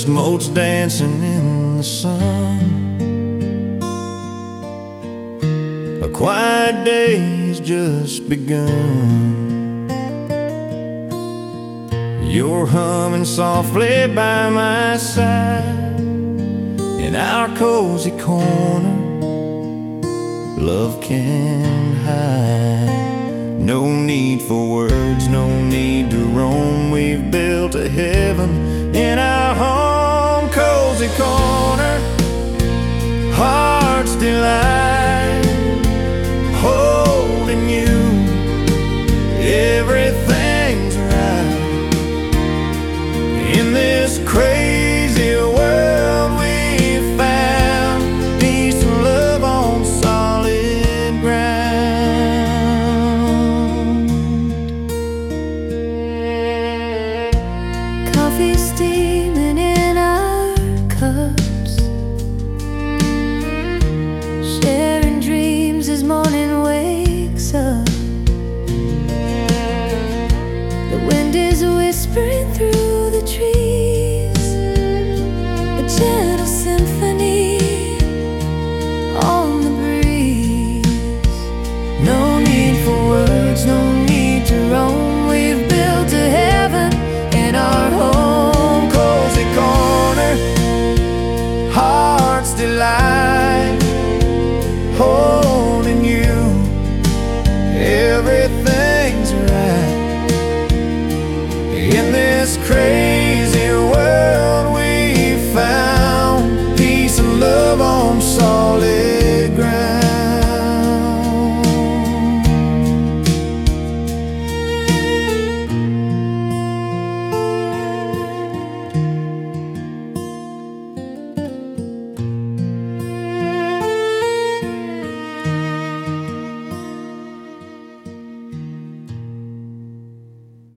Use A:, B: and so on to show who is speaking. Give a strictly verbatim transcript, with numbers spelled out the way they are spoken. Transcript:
A: just motes dancing in the sun. A quiet day's just begun. You're humming softly by my side in our cozy corner. Love can hide. No need for words, no need to roam. We've built a heaven in our home, cozy corner.